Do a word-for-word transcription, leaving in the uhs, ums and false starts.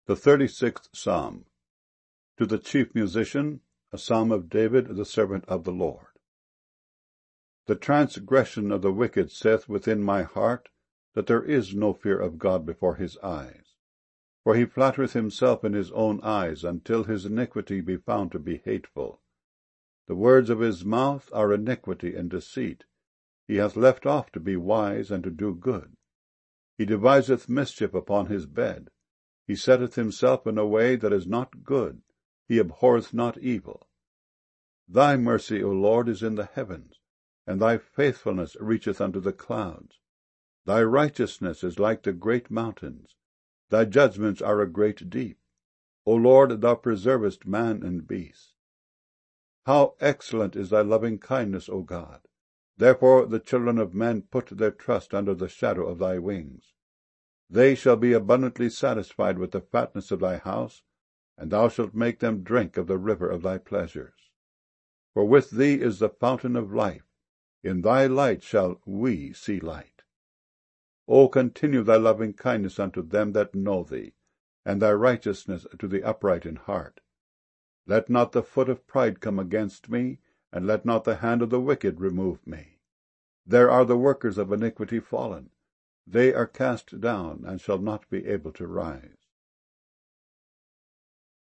The thirty-sixth Psalm. To the chief musician, a psalm of David the servant of the Lord. The transgression of the wicked saith within my heart, that there is no fear of God before his eyes. For he flattereth himself in his own eyes, until his iniquity be found to be hateful. The words of his mouth are iniquity and deceit. He hath left off to be wise and to do good. He deviseth mischief upon his bed. He setteth himself in a way that is not good. He abhorreth not evil. Thy mercy, O Lord, is in the heavens, and thy faithfulness reacheth unto the clouds. Thy righteousness is like the great mountains. Thy judgments are a great deep. O Lord, thou preservest man and beast. How excellent is thy loving kindness, O God! Therefore the children of men put their trust under the shadow of thy wings. They shall be abundantly satisfied with the fatness of thy house, and thou shalt make them drink of the river of thy pleasures. For with thee is the fountain of life. In thy light shall we see light. O continue thy loving kindness unto them that know thee, and thy righteousness to the upright in heart. Let not the foot of pride come against me, and let not the hand of the wicked remove me. There are the workers of iniquity fallen. They are cast down, and shall not be able to rise.